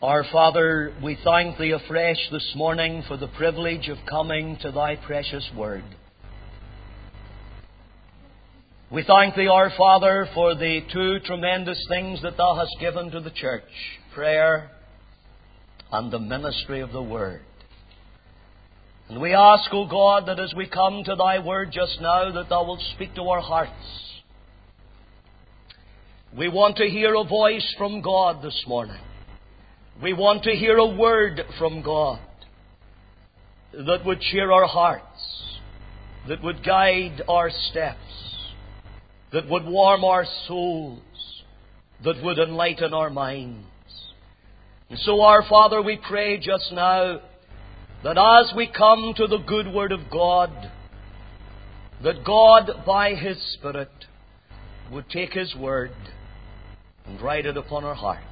Our Father, we thank Thee afresh this morning for the privilege of coming to Thy precious Word. We thank Thee, our Father, for the two tremendous things that Thou hast given to the church, prayer and the ministry of the Word. And we ask, O God, that as we come to Thy Word just now, that Thou wilt speak to our hearts. We want to hear a voice from God this morning. We want to hear a word from God that would cheer our hearts, that would guide our steps, that would warm our souls, that would enlighten our minds. And so, our Father, we pray just now that as we come to the good Word of God, that God, by His Spirit, would take His Word and write it upon our hearts.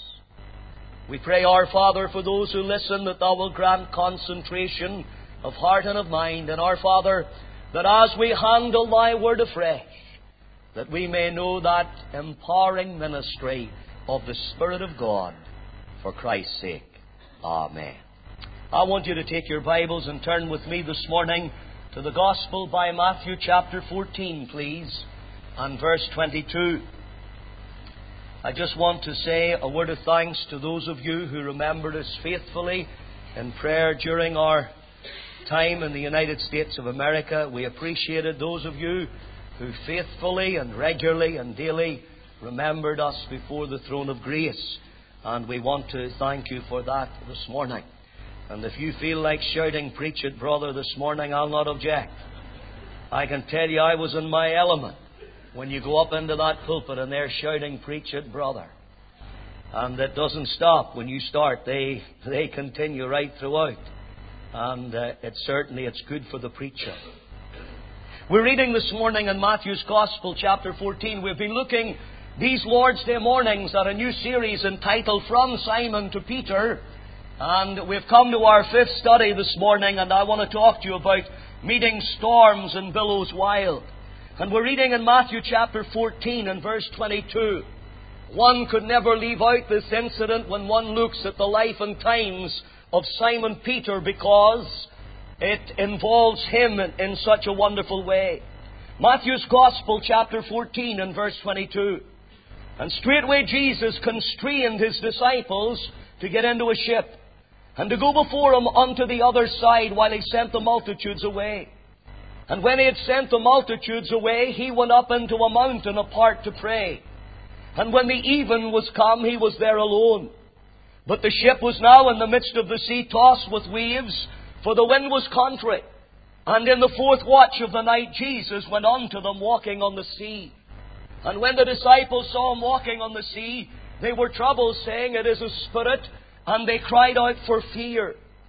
We pray, our Father, for those who listen, that Thou wilt grant concentration of heart and of mind. And, our Father, that as we handle Thy Word afresh, that we may know that empowering ministry of the Spirit of God for Christ's sake. Amen. I want you to take your Bibles and turn with me this morning to the Gospel by Matthew chapter 14, please, and verse 22. I just want to say a word of thanks to those of you who remembered us faithfully in prayer during our time in the United States of America. We appreciated those of you who faithfully and regularly and daily remembered us before the throne of grace. And we want to thank you for that this morning. And if you feel like shouting, "Preach it, brother," this morning, I'll not object. I can tell you I was in my element when you go up into that pulpit and they're shouting, "Preach it, brother." And it doesn't stop when you start. They continue right throughout. And it's good for the preacher. We're reading this morning in Matthew's Gospel, chapter 14. We've been looking these Lord's Day mornings at a new series entitled From Simon to Peter. And we've come to our fifth study this morning, and I want to talk to you about meeting storms and billows wild. And we're reading in Matthew chapter 14 and verse 22. One could never leave out this incident when one looks at the life and times of Simon Peter, because it involves him in such a wonderful way. Matthew's Gospel chapter 14 and verse 22. And straightway Jesus constrained His disciples to get into a ship and to go before Him unto the other side while He sent the multitudes away. And when He had sent the multitudes away, He went up into a mountain apart to pray. And when the even was come, He was there alone. But the ship was now in the midst of the sea, tossed with waves, for the wind was contrary. And in the fourth watch of the night, Jesus went unto them walking on the sea. And when the disciples saw Him walking on the sea, they were troubled, saying, "It is a spirit," and they cried out for fear.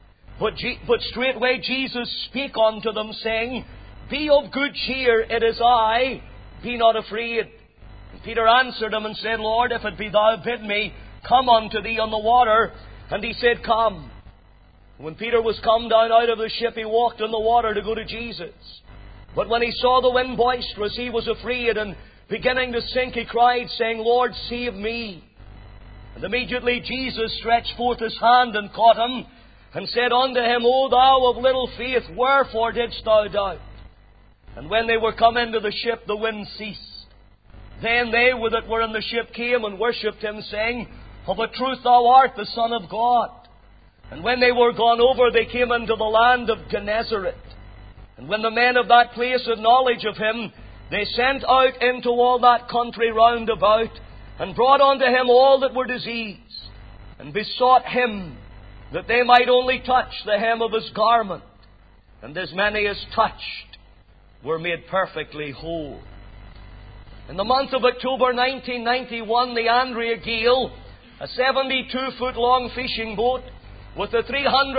But straightway Jesus spake unto them, saying, "Be of good cheer, it is I, be not afraid." And Peter answered Him and said, "Lord, if it be Thou, bid me come unto Thee on the water." And He said, "Come." When Peter was come down out of the ship, he walked on the water to go to Jesus. But when he saw the wind boisterous, he was afraid, and beginning to sink, he cried, saying, "Lord, save me." And immediately Jesus stretched forth His hand and caught him, and said unto him, "O thou of little faith, wherefore didst thou doubt?" And when they were come into the ship, the wind ceased. Then they that were in the ship came and worshipped Him, saying, "Of a truth Thou art the Son of God." And when they were gone over, they came into the land of Gennesaret. And when the men of that place had knowledge of Him, they sent out into all that country round about, and brought unto Him all that were diseased, and besought Him that they might only touch the hem of His garment. And as many as touched were made perfectly whole. In the month of October 1991, the Andrea Gale, a 72-foot long fishing boat with a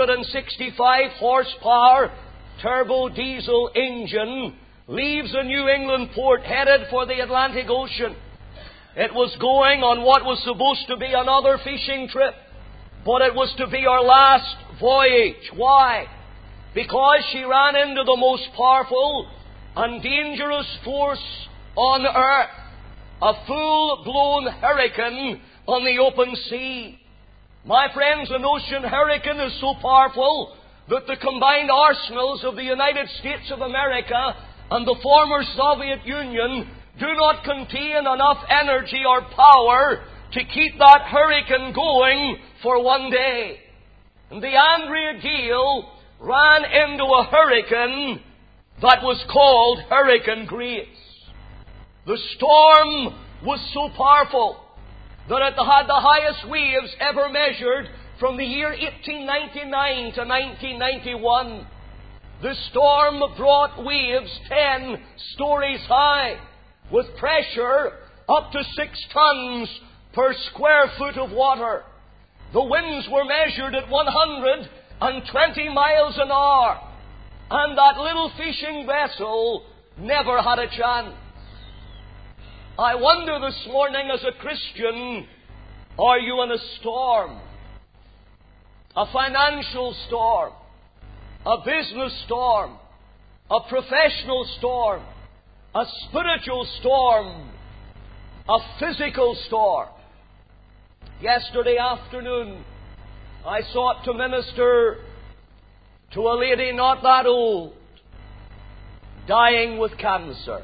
365 horsepower turbo diesel engine, leaves a New England port headed for the Atlantic Ocean. It was going on what was supposed to be another fishing trip, but it was to be our last voyage. Why? Because she ran into the most powerful and dangerous force on earth, a full-blown hurricane on the open sea. My friends, an ocean hurricane is so powerful that the combined arsenals of the United States of America and the former Soviet Union do not contain enough energy or power to keep that hurricane going for one day. And the Andrea Gale ran into a hurricane that was called Hurricane Grace. The storm was so powerful that it had the highest waves ever measured from the year 1899 to 1991. The storm brought waves 10 stories high, with pressure up to 6 tons per square foot of water. The winds were measured at 120 miles an hour, and that little fishing vessel never had a chance. I wonder this morning, as a Christian, are you in a storm? A financial storm, a business storm, a professional storm, a spiritual storm, a physical storm. Yesterday afternoon, I sought to minister to a lady not that old, dying with cancer.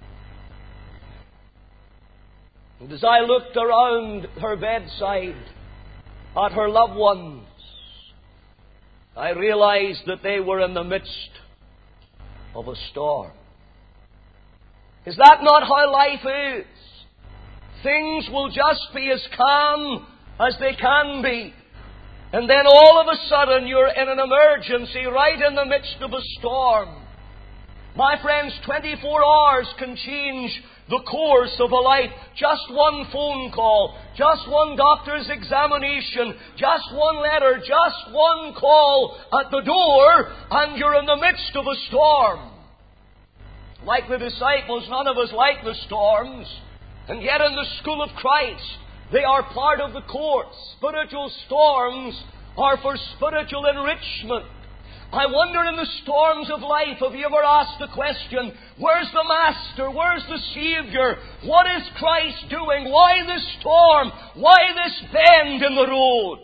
And as I looked around her bedside at her loved ones, I realized that they were in the midst of a storm. Is that not how life is? Things will just be as calm as they can be. And then all of a sudden you're in an emergency right in the midst of a storm. My friends, 24 hours can change the course of a life. Just one phone call, just one doctor's examination, just one letter, just one call at the door, and you're in the midst of a storm. Like the disciples, none of us like the storms. And yet in the school of Christ, they are part of the course. Spiritual storms are for spiritual enrichment. I wonder, in the storms of life, have you ever asked the question, where's the Master? Where's the Savior? What is Christ doing? Why this storm? Why this bend in the road?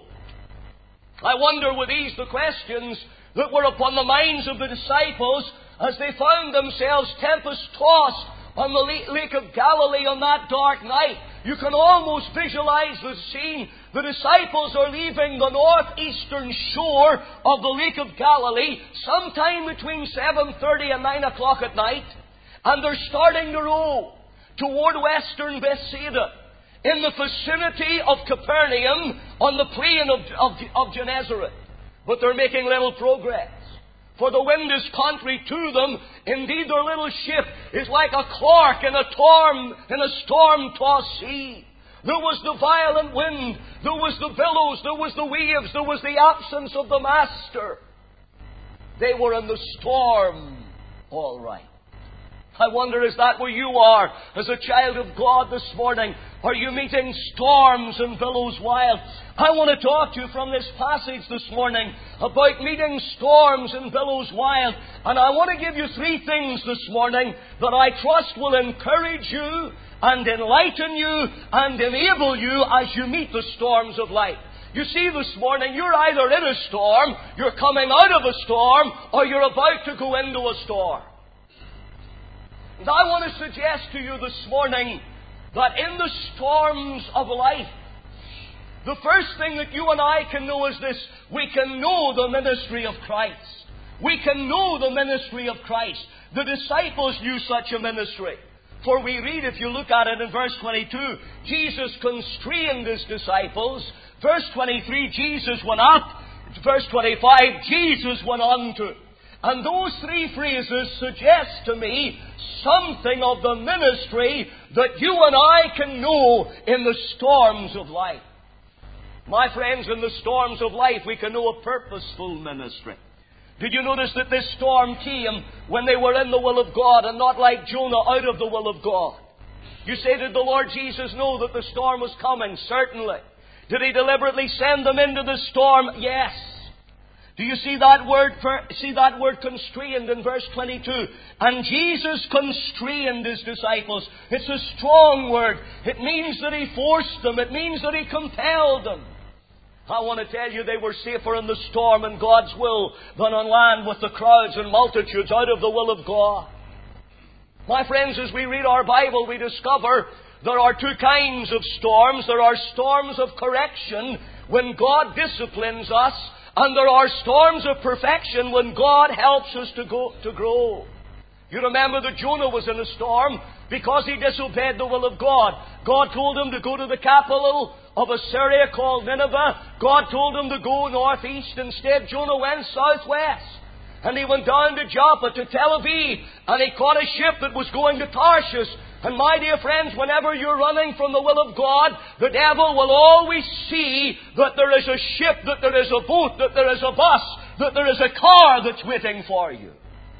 I wonder, were these the questions that were upon the minds of the disciples as they found themselves tempest-tossed on the Lake of Galilee on that dark night? You can almost visualize the scene. The disciples are leaving the northeastern shore of the Lake of Galilee sometime between 7:30 and 9 o'clock at night, and they're starting to row toward western Bethsaida in the vicinity of Capernaum on the plain of Gennesaret. But they're making little progress, for the wind is contrary to them. Indeed, their little ship is like a cork in a storm-tossed sea. There was the violent wind, there was the billows, there was the waves, there was the absence of the Master. They were in the storm, all right. I wonder, is that where you are as a child of God this morning? Are you meeting storms and billows wild? I want to talk to you from this passage this morning about meeting storms and billows wild. And I want to give you 3 things this morning that I trust will encourage you and enlighten you and enable you as you meet the storms of life. You see, this morning, you're either in a storm, you're coming out of a storm, or you're about to go into a storm. And I want to suggest to you this morning that in the storms of life, the first thing that you and I can know is this: we can know the ministry of Christ. We can know the ministry of Christ. The disciples knew such a ministry. For we read, if you look at it in verse 22, Jesus constrained His disciples. Verse 23, Jesus went up. Verse 25, Jesus went on to. And those 3 phrases suggest to me something of the ministry that you and I can know in the storms of life. My friends, in the storms of life, we can know a purposeful ministry. Did you notice that this storm came when they were in the will of God and not like Jonah out of the will of God? You say, did the Lord Jesus know that the storm was coming? Certainly. Did He deliberately send them into the storm? Yes. Do you see that word constrained in verse 22? And Jesus constrained His disciples. It's a strong word. It means that He forced them. It means that He compelled them. I want to tell you, they were safer in the storm and God's will than on land with the crowds and multitudes out of the will of God. My friends, as we read our Bible, we discover there are two kinds of storms. There are storms of correction when God disciplines us, and there are storms of perfection when God helps us to grow. You remember that Jonah was in a storm because he disobeyed the will of God. God told him to go to the capital of Assyria called Nineveh. God told him to go northeast. Instead, Jonah went southwest. And he went down to Joppa, to Tel Aviv, and he caught a ship that was going to Tarshish. And my dear friends, whenever you're running from the will of God, the devil will always see that there is a ship, that there is a boat, that there is a bus, that there is a car that's waiting for you.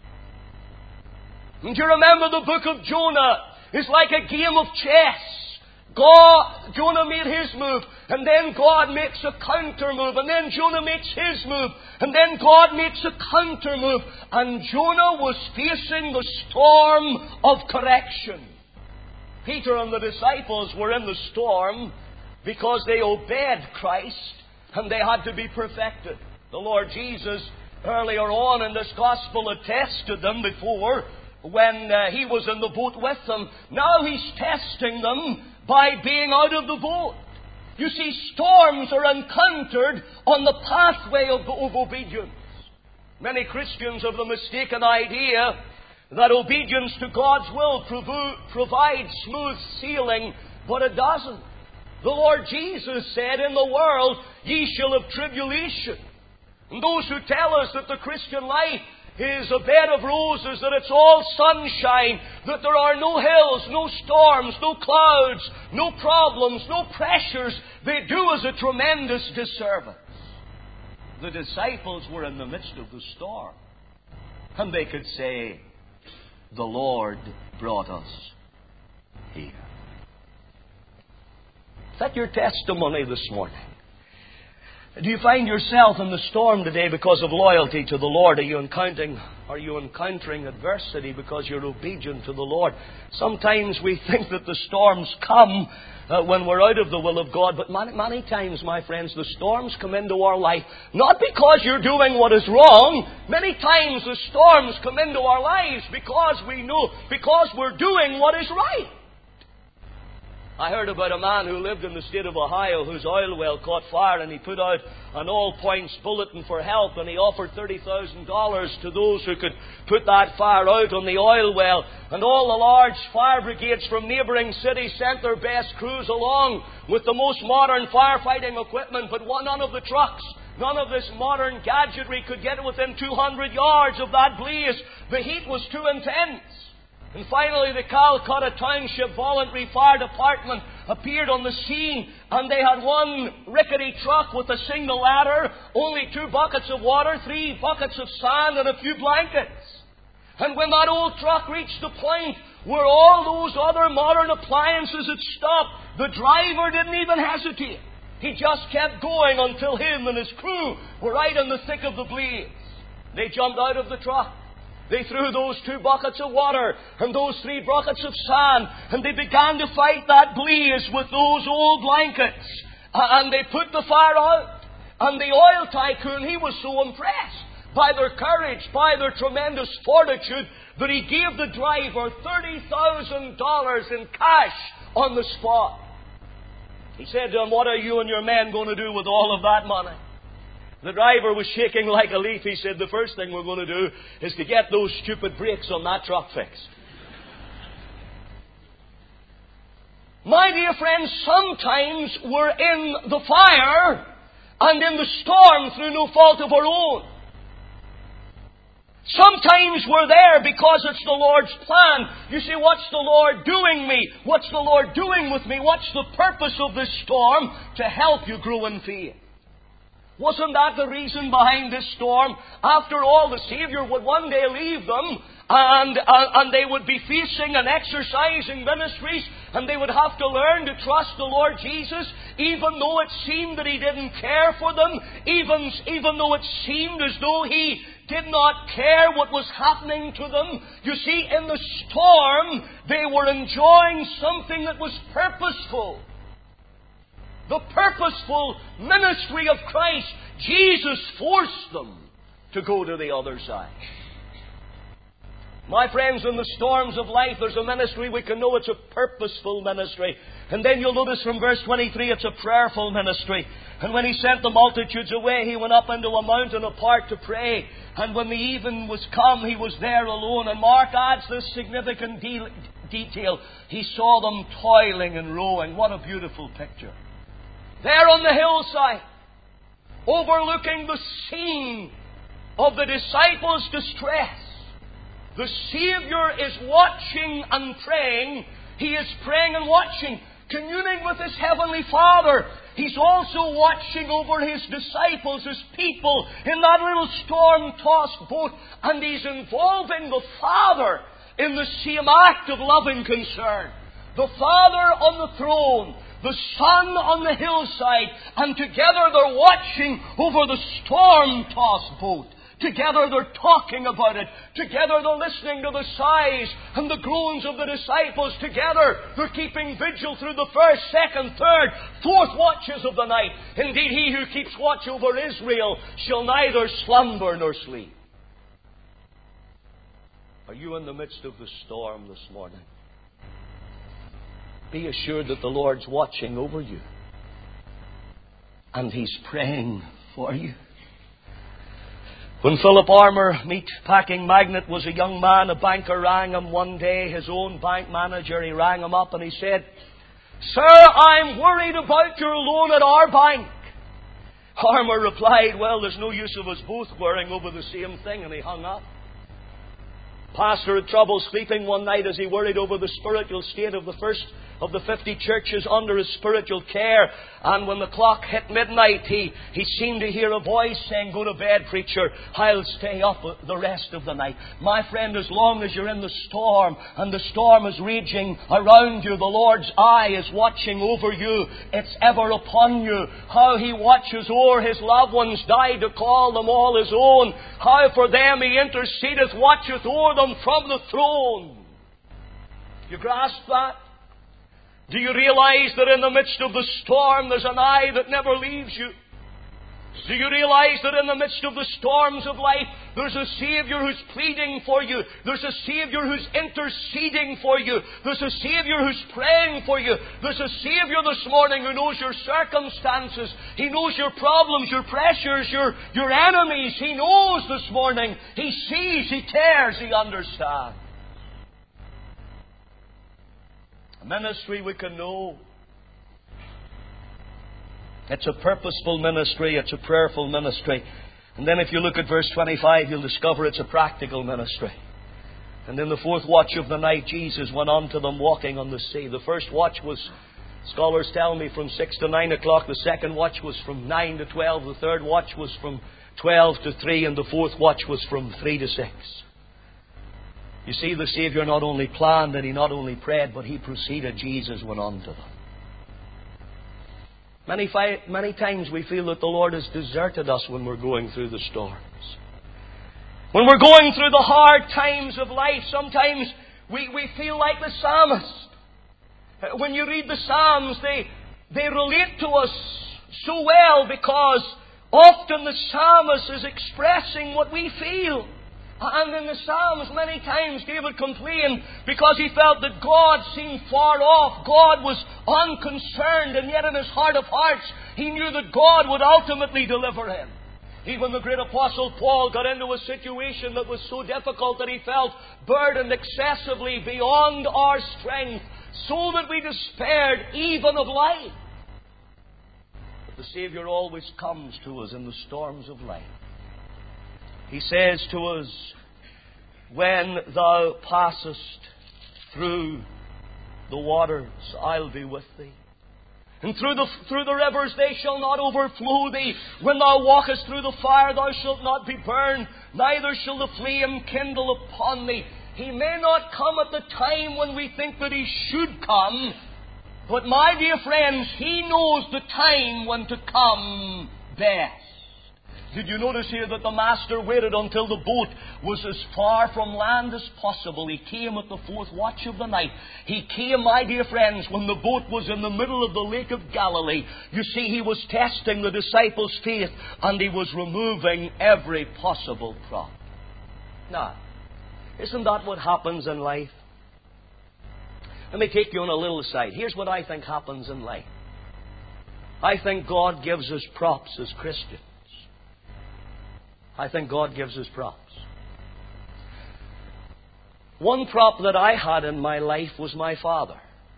And you remember the book of Jonah is like a game of chess. Jonah made his move, and then God makes a counter move, and then Jonah makes his move, and then God makes a counter move. And Jonah was facing the storm of correction. Peter and the disciples were in the storm because they obeyed Christ, and they had to be perfected. The Lord Jesus, earlier on in this gospel, attested them before when he was in the boat with them. Now He's testing them by being out of the boat. You see, storms are encountered on the pathway of obedience. Many Christians have the mistaken idea that obedience to God's will provides smooth sailing, but it doesn't. The Lord Jesus said, "In the world ye shall have tribulation." And those who tell us that the Christian life is a bed of roses, that it's all sunshine, that there are no hills, no storms, no clouds, no problems, no pressures, they do us a tremendous disservice. The disciples were in the midst of the storm, and they could say, "The Lord brought us here." Is that your testimony this morning? Do you find yourself in the storm today because of loyalty to the Lord? Are you encountering adversity because you're obedient to the Lord? Sometimes we think that the storms come when we're out of the will of God, but many times, my friends, the storms come into our life not because you're doing what is wrong. Many times the storms come into our lives because we're doing what is right. I heard about a man who lived in the state of Ohio whose oil well caught fire, and he put out an all-points bulletin for help, and he offered $30,000 to those who could put that fire out on the oil well. And all the large fire brigades from neighbouring cities sent their best crews along with the most modern firefighting equipment, but none of the trucks, none of this modern gadgetry could get within 200 yards of that blaze. The heat was too intense. And finally, the Calcutta Township Voluntary Fire Department appeared on the scene, and they had one rickety truck with a single ladder, only 2 buckets of water, 3 buckets of sand, and a few blankets. And when that old truck reached the point where all those other modern appliances had stopped, the driver didn't even hesitate. He just kept going until him and his crew were right in the thick of the blaze. They jumped out of the truck. They threw those 2 buckets of water and those 3 buckets of sand, and they began to fight that blaze with those old blankets. And they put the fire out. And the oil tycoon, he was so impressed by their courage, by their tremendous fortitude, that he gave the driver $30,000 in cash on the spot. He said to him, "What are you and your men going to do with all of that money?" The driver was shaking like a leaf. He said, "The first thing we're going to do is to get those stupid brakes on that truck fixed." My dear friends, sometimes we're in the fire and in the storm through no fault of our own. Sometimes we're there because it's the Lord's plan. You see, what's the Lord doing me? What's the Lord doing with me? What's the purpose of this storm? To help you grow in faith. Wasn't that the reason behind this storm? After all, the Savior would one day leave them, and they would be facing and exercising ministries, and they would have to learn to trust the Lord Jesus, even though it seemed that He didn't care for them, even though it seemed as though He did not care what was happening to them. You see, in the storm, they were enjoying something that was purposeful. the purposeful ministry of Christ, Jesus forced them to go to the other side. My friends, in the storms of life, there's a ministry we can know it's a purposeful ministry. And then you'll notice from verse 23, it's a prayerful ministry. And when He sent the multitudes away, He went up into a mountain apart to pray. And when the even was come, He was there alone. And Mark adds this significant detail. He saw them toiling and rowing. What a beautiful picture. There on the hillside, overlooking the scene of the disciples' distress, the Savior is watching and praying. He is praying and watching, communing with His Heavenly Father. He's also watching over His disciples, His people, in that little storm-tossed boat. And He's involving the Father in the same act of loving concern. The Father on the throne, the Son on the hillside, and together they're watching over the storm-tossed boat. Together they're talking about it. Together they're listening to the sighs and the groans of the disciples. Together they're keeping vigil through the first, second, third, fourth watches of the night. Indeed, He who keeps watch over Israel shall neither slumber nor sleep. Are you in the midst of the storm this morning? Be assured that the Lord's watching over you. And He's praying for you. When Philip Armour, meat-packing magnate, was a young man, a banker rang him one day, his own bank manager. He rang him up and he said, "Sir, I'm worried about your loan at our bank." Armour replied, "Well, there's no use of us both worrying over the same thing," and he hung up. Pastor had trouble sleeping one night as he worried over the spiritual state of the first of the 50 churches under his spiritual care. And when the clock hit midnight, he seemed to hear a voice saying, "Go to bed, preacher. I'll stay up the rest of the night." My friend, as long as you're in the storm and the storm is raging around you, the Lord's eye is watching over you. It's ever upon you. How He watches o'er His loved ones, died to call them all His own. How for them He intercedeth, watcheth o'er them from the throne. You grasp that? Do you realize that in the midst of the storm there's an eye that never leaves you? Do you realize that in the midst of the storms of life there's a Savior who's pleading for you? There's a Savior who's interceding for you. There's a Savior who's praying for you. There's a Savior this morning who knows your circumstances. He knows your problems, your pressures, your enemies. He knows this morning. He sees, He cares, He understands. A ministry we can know. It's a purposeful ministry. It's a prayerful ministry. And then if you look at verse 25, you'll discover it's a practical ministry. And in the fourth watch of the night, Jesus went on to them walking on the sea. The first watch was, scholars tell me, from 6 to 9 o'clock. The second watch was from 9 to 12. The third watch was from 12 to 3. And the fourth watch was from 3 to 6. You see, the Savior not only planned and He not only prayed, but He proceeded. Jesus went on to them. Many times we feel that the Lord has deserted us when we're going through the storms. When we're going through the hard times of life, sometimes we feel like the psalmist. When you read the Psalms, they relate to us so well because often the psalmist is expressing what we feel. And in the Psalms, many times David complained because he felt that God seemed far off. God was unconcerned, and yet in his heart of hearts, he knew that God would ultimately deliver him. Even the great Apostle Paul got into a situation that was so difficult that he felt burdened excessively beyond our strength, so that we despaired even of life. But the Savior always comes to us in the storms of life. He says to us, "When thou passest through the waters, I'll be with thee. And through the rivers, they shall not overflow thee. When thou walkest through the fire, thou shalt not be burned, neither shall the flame kindle upon thee." He may not come at the time when we think that He should come, but my dear friends, He knows the time when to come best. Did you notice here that the master waited until the boat was as far from land as possible? He came at the fourth watch of the night. He came, my dear friends, when the boat was in the middle of the Lake of Galilee. You see, He was testing the disciples' faith, and He was removing every possible problem. Now, isn't that what happens in life? Let me take you on a little aside. Here's what I think happens in life. I think God gives us props as Christians. I think God gives us props. One prop that I had in my life was my father.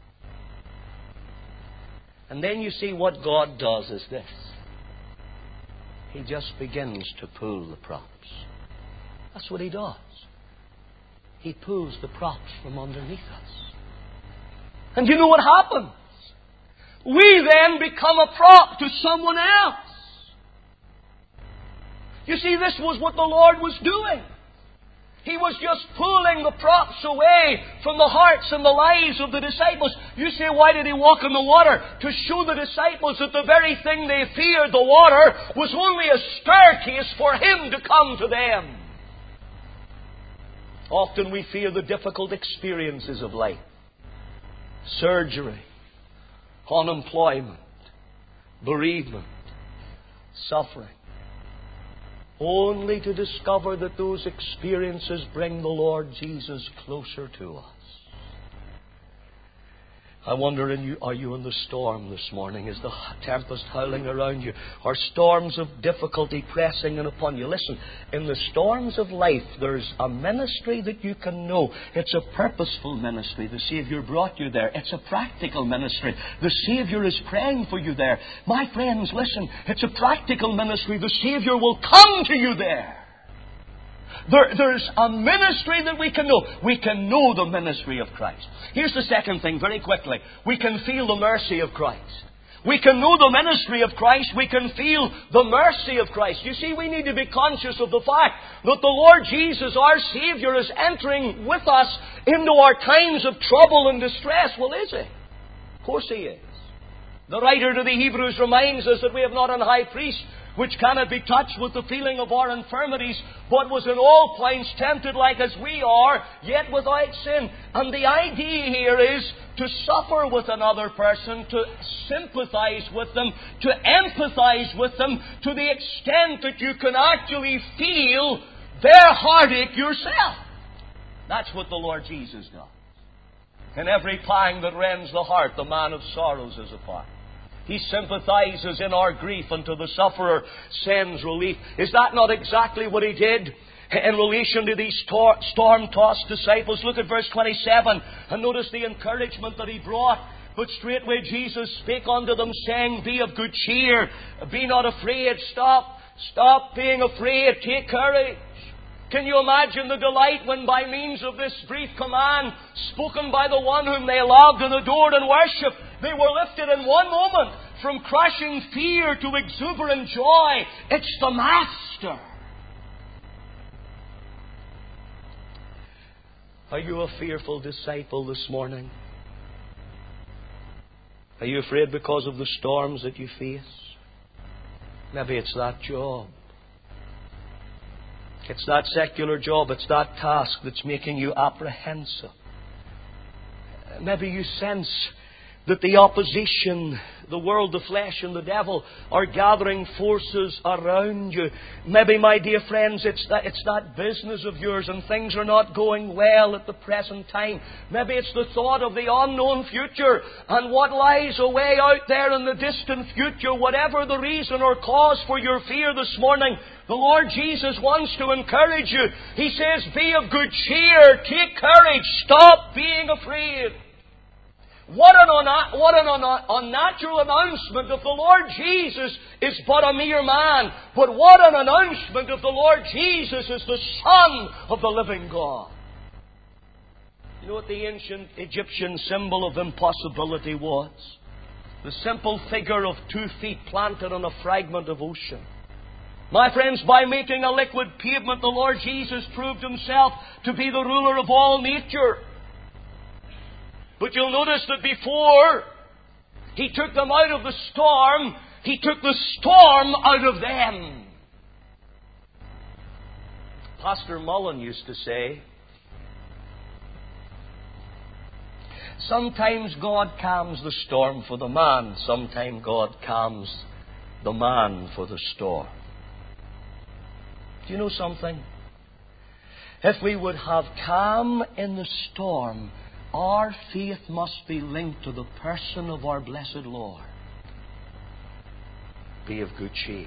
And then you see what God does is this. He just begins to pull the props. That's what He does. He pulls the props from underneath us. And you know what happens? We then become a prop to someone else. You see, this was what the Lord was doing. He was just pulling the props away from the hearts and the lives of the disciples. You say, why did He walk on the water? To show the disciples that the very thing they feared, the water, was only a staircase for Him to come to them. Often we fear the difficult experiences of life. Surgery, unemployment, bereavement, suffering. Only to discover that those experiences bring the Lord Jesus closer to us. I wonder, are you in the storm this morning? Is the tempest howling around you? Are storms of difficulty pressing in upon you? Listen, in the storms of life, there's a ministry that you can know. It's a purposeful ministry. The Savior brought you there. It's a practical ministry. The Savior is praying for you there. My friends, listen, it's a practical ministry. The Savior will come to you there. There's a ministry that we can know. We can know the ministry of Christ. Here's the second thing, very quickly. We can feel the mercy of Christ. We can know the ministry of Christ. We can feel the mercy of Christ. You see, we need to be conscious of the fact that the Lord Jesus, our Savior, is entering with us into our times of trouble and distress. Well, is He? Of course He is. The writer to the Hebrews reminds us that we have not an high priest which cannot be touched with the feeling of our infirmities, but was in all points tempted like as we are, yet without sin. And the idea here is to suffer with another person, to sympathize with them, to empathize with them, to the extent that you can actually feel their heartache yourself. That's what the Lord Jesus does. In every pang that rends the heart, the man of sorrows is apart. He sympathizes in our grief, and to the sufferer sends relief. Is that not exactly what He did in relation to these storm-tossed disciples? Look at verse 27 and notice the encouragement that He brought. But straightway Jesus spake unto them, saying, Be of good cheer, be not afraid. Stop being afraid, take courage. Can you imagine the delight when by means of this brief command spoken by the one whom they loved and adored and worshipped, they were lifted in one moment from crushing fear to exuberant joy? It's the Master. Are you a fearful disciple this morning? Are you afraid because of the storms that you face? Maybe it's that job. It's that secular job, it's that task that's making you apprehensive. Maybe you sense that the opposition, the world, the flesh and the devil are gathering forces around you. Maybe, my dear friends, it's that business of yours and things are not going well at the present time. Maybe it's the thought of the unknown future and what lies away out there in the distant future. Whatever the reason or cause for your fear this morning, the Lord Jesus wants to encourage you. He says, Be of good cheer, take courage, stop being afraid. What an unnatural announcement if the Lord Jesus is but a mere man. But what an announcement if the Lord Jesus is the Son of the living God. You know what the ancient Egyptian symbol of impossibility was? The simple figure of 2 feet planted on a fragment of ocean. My friends, by making a liquid pavement, the Lord Jesus proved Himself to be the ruler of all nature. But you'll notice that before He took them out of the storm, He took the storm out of them. Pastor Mullen used to say, sometimes God calms the storm for the man, sometimes God calms the man for the storm. Do you know something? If we would have calm in the storm, our faith must be linked to the person of our blessed Lord. Be of good cheer.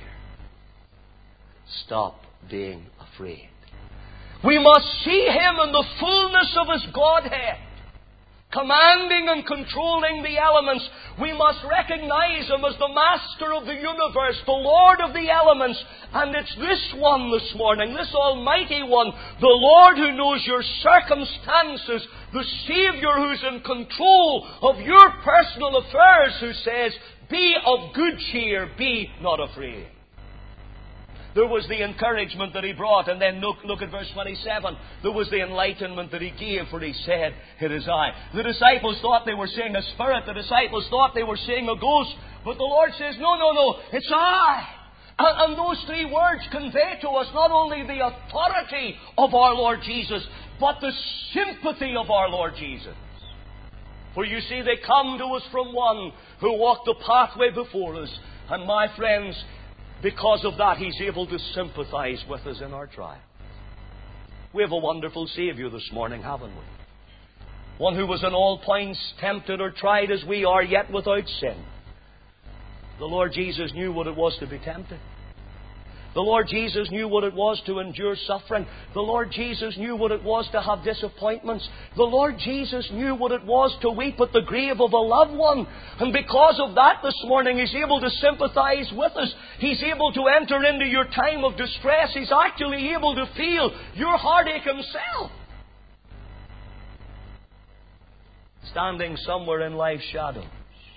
Stop being afraid. We must see Him in the fullness of His Godhead, commanding and controlling the elements. We must recognize Him as the Master of the universe, the Lord of the elements. And it's this one this morning, this Almighty One, the Lord who knows your circumstances, the Savior who's in control of your personal affairs, who says, be of good cheer, be not afraid. There was the encouragement that He brought. And then look at verse 27. There was the enlightenment that He gave, for He said, it is I. The disciples thought they were seeing a spirit. The disciples thought they were seeing a ghost. But the Lord says, no, it's I. And those three words convey to us not only the authority of our Lord Jesus, but the sympathy of our Lord Jesus. For you see, they come to us from one who walked the pathway before us. And my friends, because of that, He's able to sympathize with us in our trial. We have a wonderful Savior this morning, haven't we? One who was in all points tempted or tried as we are, yet without sin. The Lord Jesus knew what it was to be tempted. The Lord Jesus knew what it was to endure suffering. The Lord Jesus knew what it was to have disappointments. The Lord Jesus knew what it was to weep at the grave of a loved one. And because of that this morning, He's able to sympathize with us. He's able to enter into your time of distress. He's actually able to feel your heartache Himself. Standing somewhere in life's shadows,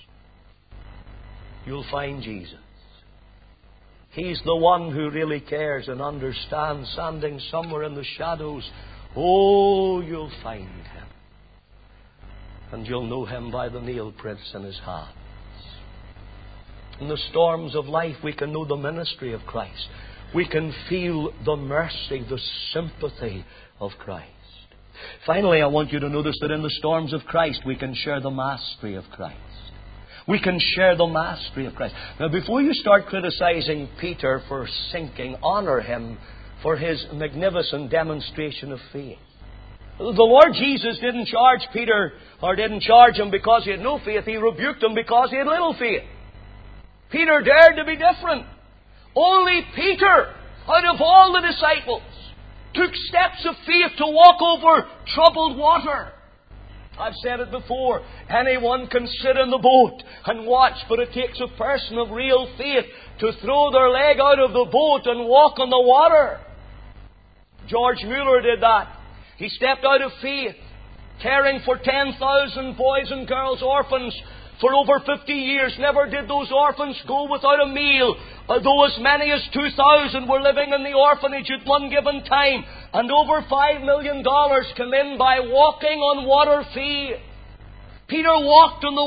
you'll find Jesus. He's the one who really cares and understands. Standing somewhere in the shadows, oh, you'll find Him. And you'll know Him by the nail prints in His hands. In the storms of life, we can know the ministry of Christ. We can feel the mercy, the sympathy of Christ. Finally, I want you to notice that in the storms of Christ, we can share the mastery of Christ. We can share the mastery of Christ. Now, before you start criticizing Peter for sinking, honor him for his magnificent demonstration of faith. The Lord Jesus didn't charge Peter, or didn't charge him because he had no faith. He rebuked him because he had little faith. Peter dared to be different. Only Peter, out of all the disciples, took steps of faith to walk over troubled water. I've said it before. Anyone can sit in the boat and watch, but it takes a person of real faith to throw their leg out of the boat and walk on the water. George Mueller did that. He stepped out of faith, caring for 10,000 boys and girls, orphans, for over 50 years. Never did those orphans go without a meal, although as many as 2,000 were living in the orphanage at one given time. And over $5 million came in by walking on water faith. Peter walked on the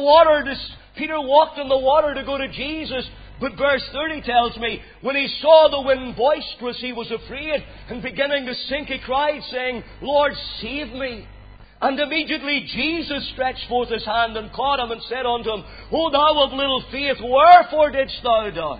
water to go to Jesus. But verse 30 tells me, when he saw the wind boisterous, he was afraid, and beginning to sink, he cried, saying, Lord, save me. And immediately Jesus stretched forth His hand and caught him and said unto him, O thou of little faith, wherefore didst thou doubt?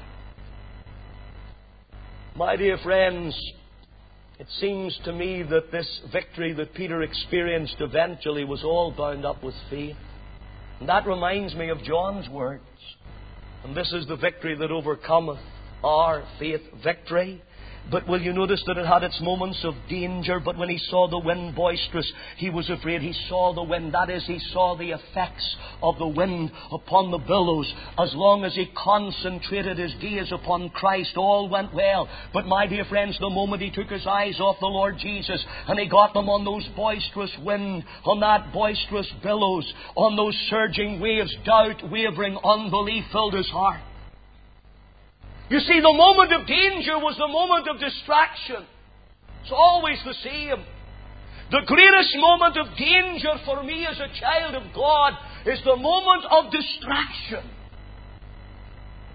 My dear friends, it seems to me that this victory that Peter experienced eventually was all bound up with faith. And that reminds me of John's words. And this is the victory that overcometh, our faith victory. But will you notice that it had its moments of danger? But when he saw the wind boisterous, he was afraid. He saw the wind. That is, he saw the effects of the wind upon the billows. As long as he concentrated his gaze upon Christ, all went well. But my dear friends, the moment he took his eyes off the Lord Jesus and he got them on those boisterous wind, on that boisterous billows, on those surging waves, doubt, wavering, unbelief filled his heart. You see, the moment of danger was the moment of distraction. It's always the same. The greatest moment of danger for me as a child of God is the moment of distraction.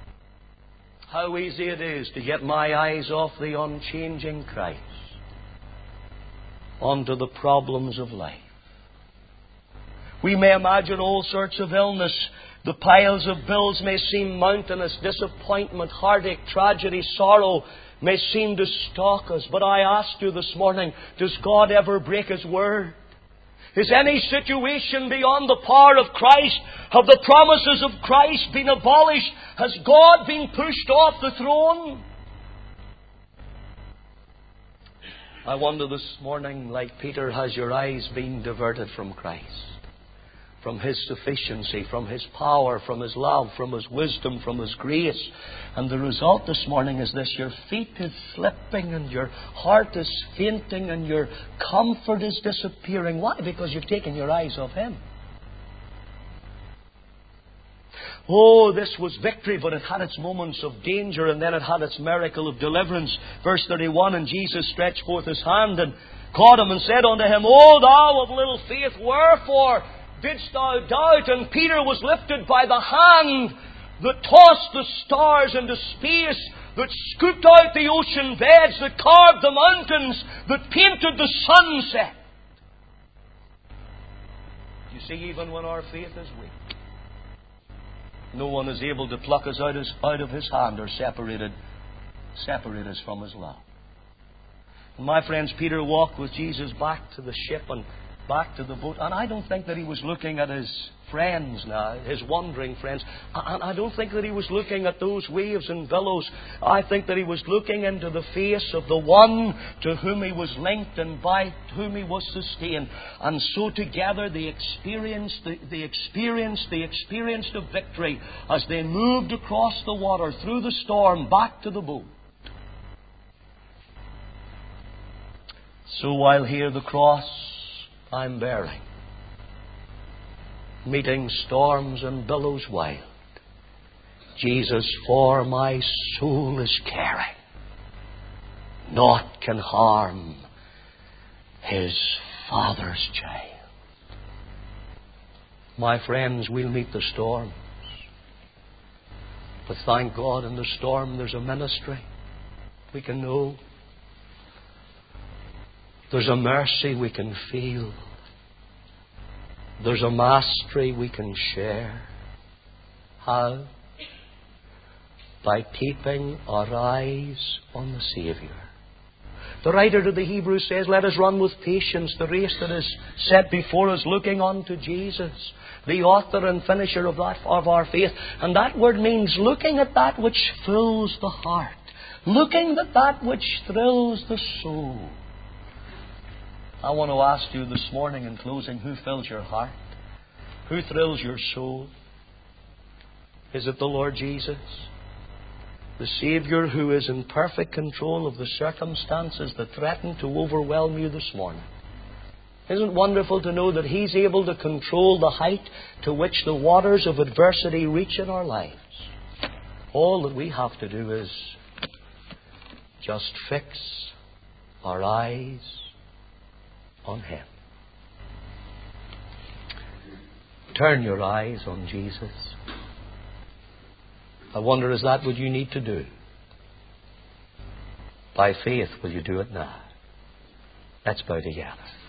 How easy it is to get my eyes off the unchanging Christ onto the problems of life. We may imagine all sorts of illness. The piles of bills may seem mountainous. Disappointment, heartache, tragedy, sorrow may seem to stalk us. But I ask you this morning, does God ever break His word? Is any situation beyond the power of Christ? Have the promises of Christ been abolished? Has God been pushed off the throne? I wonder this morning, like Peter, has your eyes been diverted from Christ? From His sufficiency, from His power, from His love, from His wisdom, from His grace. And the result this morning is this: your feet is slipping and your heart is fainting and your comfort is disappearing. Why? Because you've taken your eyes off Him. Oh, this was victory, but it had its moments of danger, and then it had its miracle of deliverance. Verse 31, and Jesus stretched forth His hand and caught him and said unto him, O thou of little faith, wherefore didst thou doubt? And Peter was lifted by the hand that tossed the stars into space, that scooped out the ocean beds, that carved the mountains, that painted the sunset. You see, even when our faith is weak, no one is able to pluck us out of His hand or separate us from His love. And my friends, Peter walked with Jesus back to the ship and back to the boat. And I don't think that he was looking at his friends now, his wandering friends. And I don't think that he was looking at those waves and billows. I think that he was looking into the face of the one to whom he was linked and by whom he was sustained. And so together they experienced of victory as they moved across the water, through the storm, back to the boat. So while here the cross I'm bearing, meeting storms and billows wild, Jesus for my soul is caring. Naught can harm His Father's child. My friends, we'll meet the storms, but thank God in the storm there's a ministry we can know. There's a mercy we can feel. There's a mastery we can share. How? By keeping our eyes on the Saviour. The writer to the Hebrews says, let us run with patience the race that is set before us, looking unto Jesus, the author and finisher of our faith. And that word means looking at that which fills the heart, looking at that which thrills the soul. I want to ask you this morning in closing, who fills your heart? Who thrills your soul? Is it the Lord Jesus? The Saviour who is in perfect control of the circumstances that threaten to overwhelm you this morning. Isn't it wonderful to know that He's able to control the height to which the waters of adversity reach in our lives? All that we have to do is just fix our eyes on Him. Turn your eyes on Jesus. I wonder, is that what you need to do? By faith, will you do it now? Let's bow together.